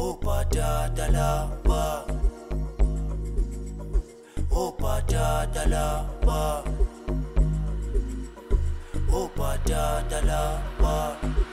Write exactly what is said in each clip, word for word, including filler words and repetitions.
Opatata lapa, opatata lapa, opatata lapa,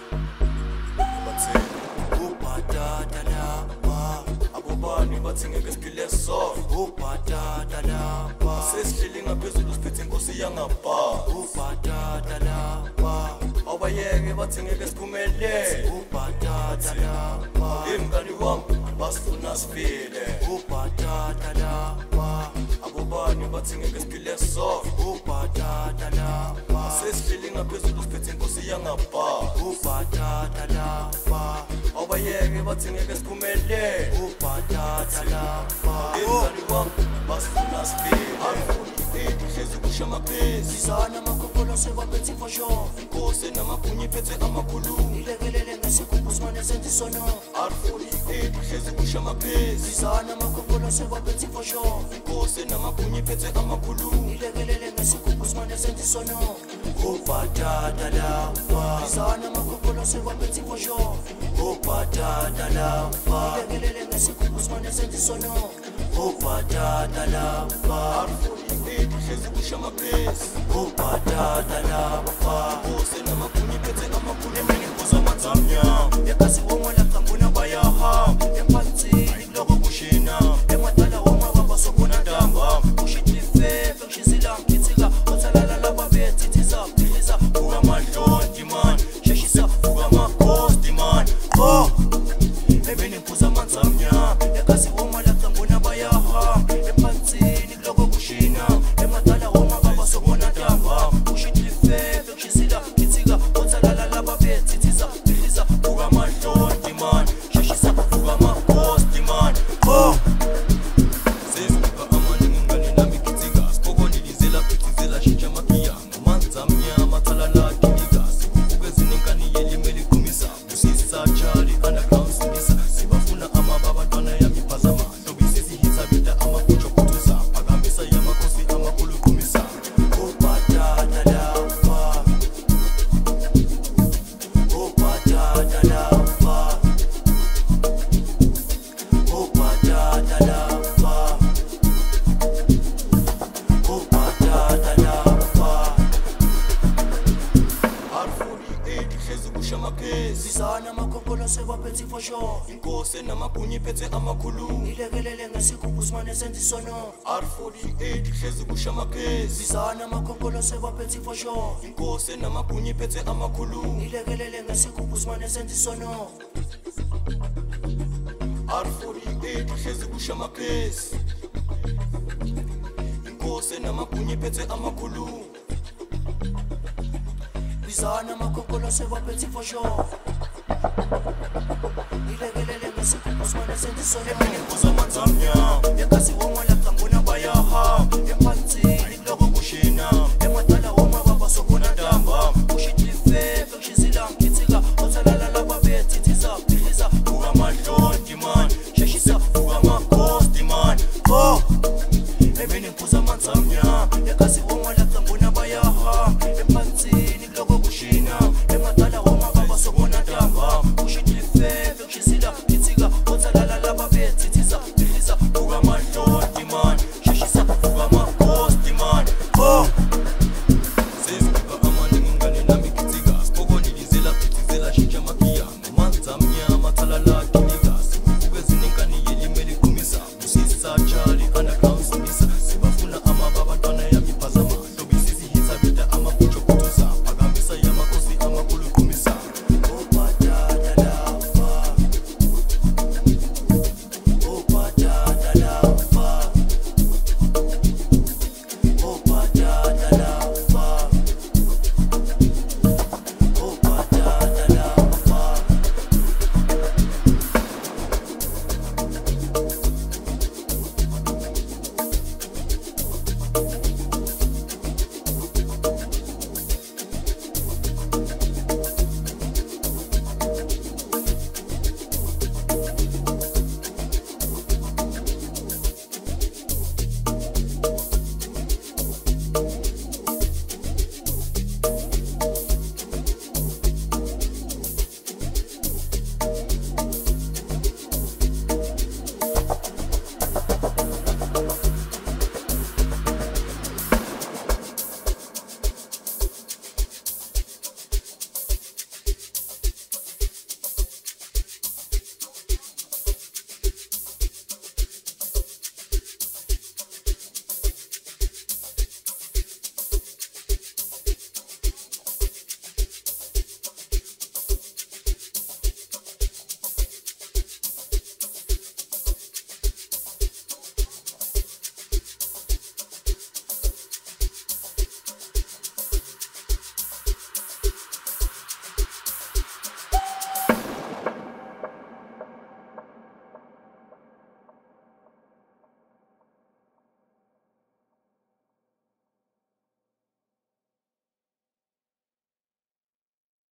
opatata lapa. Abobani bathinge ngesiphile so Opatata lapa, sesihleli ngaphezulu siphethe inkosi yangapha opatata lapa, awbayeke bathinge ngesiphumelele opatata lapa, imngani wami basifuna siphile opatata lapa, abobani bathinge ngesiphile so opatata lapa, sesihleli ngaphezulu siphethe inkosi yangapha opatata lapa, awbayeke bathinge ngesiphumelele opatata lapa. imngani wami basifuna siphile hlezi kusha amaphezi Sizana makokolo sebaphethe ifosho, inkosi namabhunyi iphethe amakhulu ilekelele ngesigubhu simane senze isono. R forty-eight hlezi kusha amaphezi Sizana makokolo sebaphethe ifosho, inkosi namabhunyi iphethe amakhulu ilekelele ngesigubhu simane senze isono. Opatata lapa, sizana makokolo sebaphethe ifosho, opatata lapa, ilekelele ngesigubhu simane senze isono. Opatata lapa, R forty-eight hlezi kusha amaphezi opatata lapa, inkosi namabhunyi iphethe amakhulu emini kuza amathamnyama ekasi womola kanguna bayaha, emphathini kuloko kushina, emadala woma baba sokuna ntamba, kushitlife kushizila mkithika, othalala laba bethithiza, philiza buka madlonti man, sheshisa buka makhosti man. Oh, emini kuza amathamnyama, ekasi womola kanguna bayaha, emphathini kuloko kushina, emadala woma baba sokuna ntamba, kushitlife kushizila mkithika, othalala laba bethithiza, philiza buka madlonti man, sheshisa buka makhosti man. Oh, sesibuka amaningi ngane nami kithika sipokoni lizela phithizela shintsha makiya ngamanzi amnyama thalala dilika sikubuke zinenkani yelimeli qhumisa busisa chali underground sindisa sibafuna amababa ntwana yami phazama lobisisi hitsa bita amafutsho kuthusa phakamisa yamakhosi amakhulu qhumisa opatata lapa, opatata lapa, opatata lapa, opatata lapa. R forty-eight hlezi kusha amaphezi Sizana makokolo sebaphethe ifosho, inkosi namabhunyi iphethe amakhulu ilekelele ngesigubhu simane senze isono. R forty-eight hlezi kusha amaphezi Sizana makokolo sebaphethe ifosho, inkosi namabhunyi iphethe amakhulu ilekelele ngesigubhu simane senze isono. R forty-eight hlezi kusha amaphezi inkosi namabhunyi iphethe amakhulu Bizana makokolo sebaphethe ifosho, ilekelele ngesigubhu simane senze isono. kuza amathamnyama Ekasi woma